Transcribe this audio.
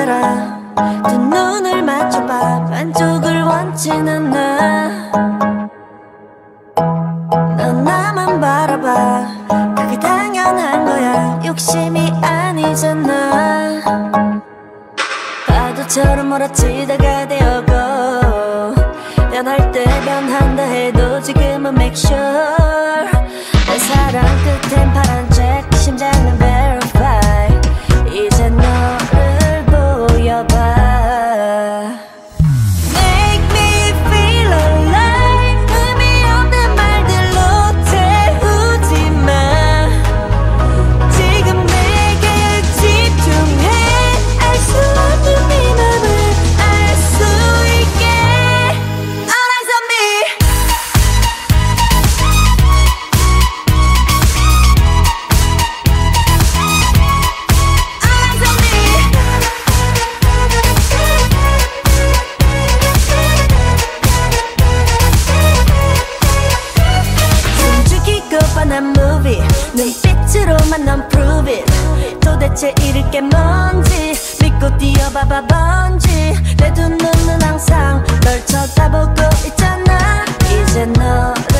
얘들아 두 눈을 맞춰봐 반쪽을 원치는 넌 나만 바라봐 그게 당연한 거야 욕심이 아니잖아 파도처럼 몰아치다가 되어고 변할 때 변한다 해도 지금은 make sure 내 사랑 끝엔 파란색 심장은 verify 이제 너를 보여봐 Make me feel alive 의미 없는 말들로 태우지 마 지금 내게 집중해 알 수 없는 네 맘을 알 수 있게 All eyes on me 뻔한 movie 눈빛으로만 넌 prove it 도대체 잃을 게 뭔지 믿고 뛰어봐봐 번지 내 두 눈은 항상 널 쳐다보고 있잖아 이제 너를